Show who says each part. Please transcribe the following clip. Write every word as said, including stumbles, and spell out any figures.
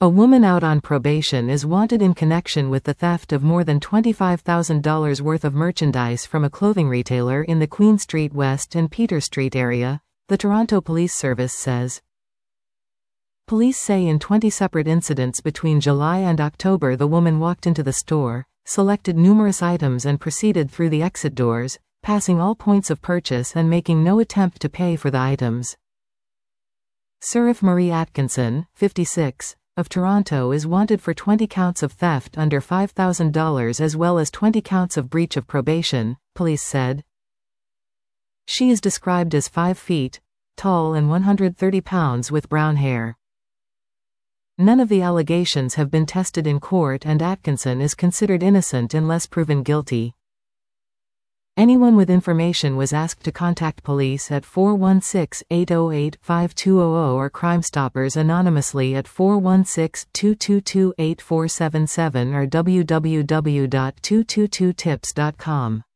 Speaker 1: A woman out on probation is wanted in connection with the theft of more than twenty-five thousand dollars worth of merchandise from a clothing retailer in the Queen Street West and Peter Street area, the Toronto Police Service says. Police say in twenty separate incidents between July and October the woman walked into the store, selected numerous items and proceeded through the exit doors, passing all points of purchase and making no attempt to pay for the items. Seraph Marie Atkinson, fifty-six, of Toronto is wanted for twenty counts of theft under five thousand dollars as well as twenty counts of breach of probation, police said. She is described as five feet tall and one hundred thirty pounds with brown hair. None of the allegations have been tested in court and Atkinson is considered innocent unless proven guilty. Anyone with information was asked to contact police at four one six, eight zero eight, five two zero zero or Crime Stoppers anonymously at four one six, two two two, eight four seven seven or w w w dot two two two tips dot com.